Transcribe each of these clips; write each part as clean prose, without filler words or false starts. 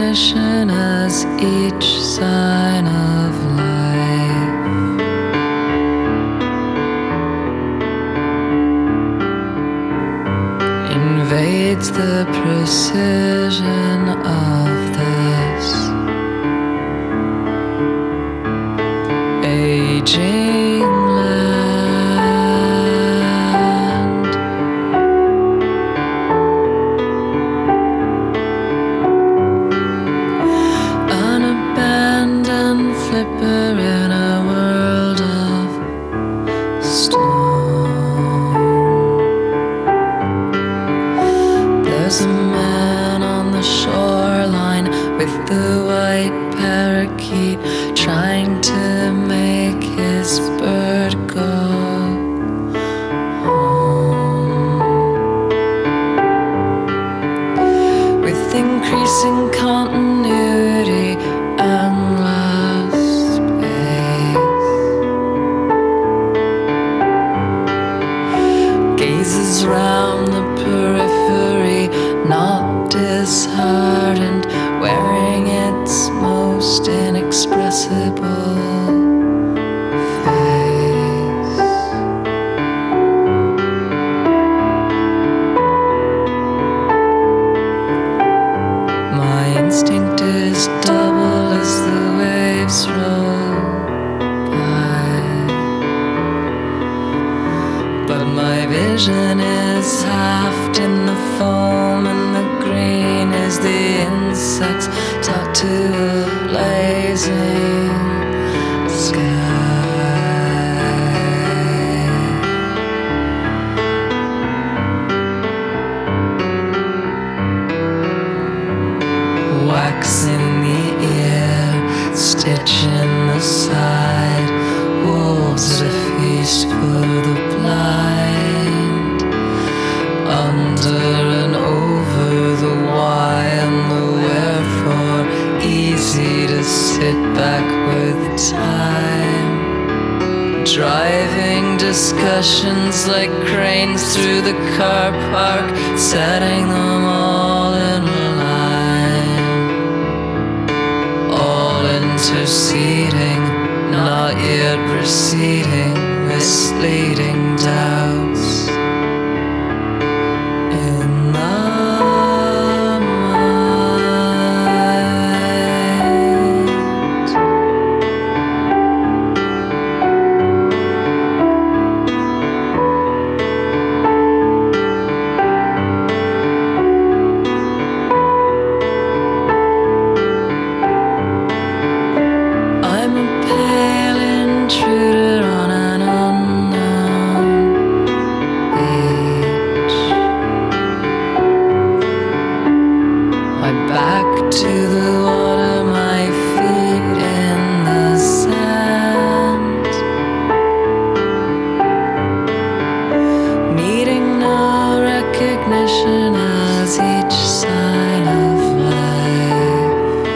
recognition as each sign of life invades the precision of this aging land. An abandoned flipper in a world of stone. There's a man on the shoreline with the white parakeet trying to make his bird go home. With increasing continuity and less space, gazes round the periphery, not disheartened, wearing its most inexpressible face. My instinct is double as the waves roll by, but my vision is halved in the foam, and the green is the insects taught to a blazing sky. Wax in the ear, stitch in the side, wolves at a feast for the blind. Under and over the why and the wherefore, easy to sit back with time. Driving discussions like cranes through the car park, setting them all in line. All interceding, not yet proceeding, misleading doubts. In the mind, I'm a pale intruder on an unknown beach. My back to the water, my feet in the sand, needing no recognition as each sign of life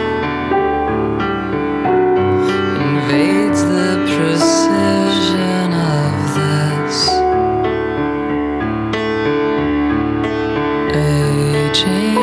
invades the precision of this aging